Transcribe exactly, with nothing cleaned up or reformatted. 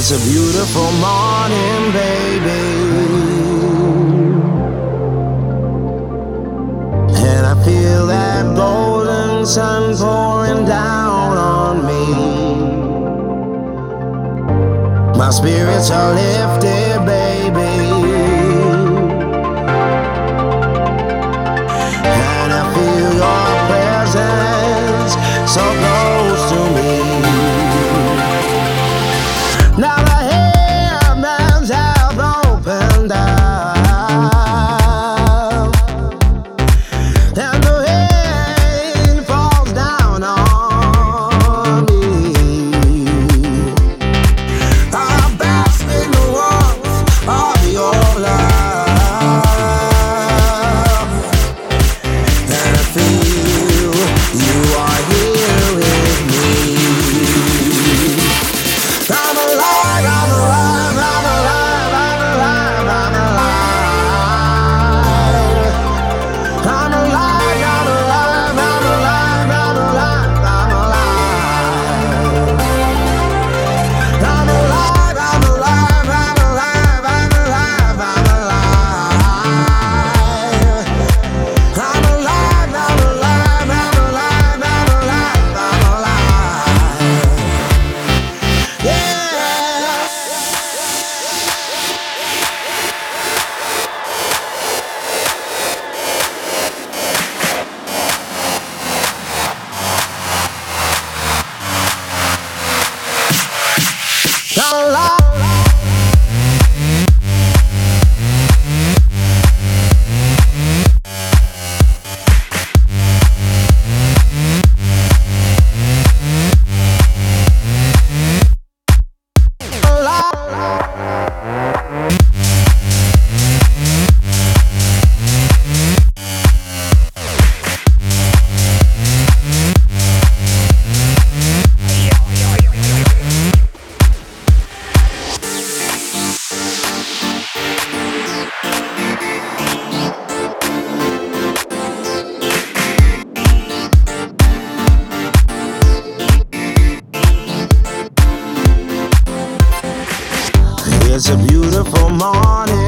It's a beautiful morning, baby, and I feel that golden sun pouring down on me. My spirits are lifted, baby, and I feel your presence so close to me. Now the heavens have opened up, and the rain falls down on me. I bask in the warmth of your love, and I feel you are here with me. I'm alive, I'm alive, I'm alive, I'm alive, I'm alive. I'm alive, I'm alive, I'm alive, I'm alive, I'm alive. I'm alive, I'm alive, I'm alive, I'm alive, I'm alive. I'm alive, I'm alive, I'm alive, I'm alive, I'm alive. Yeah. I'm alive. It's a beautiful morning.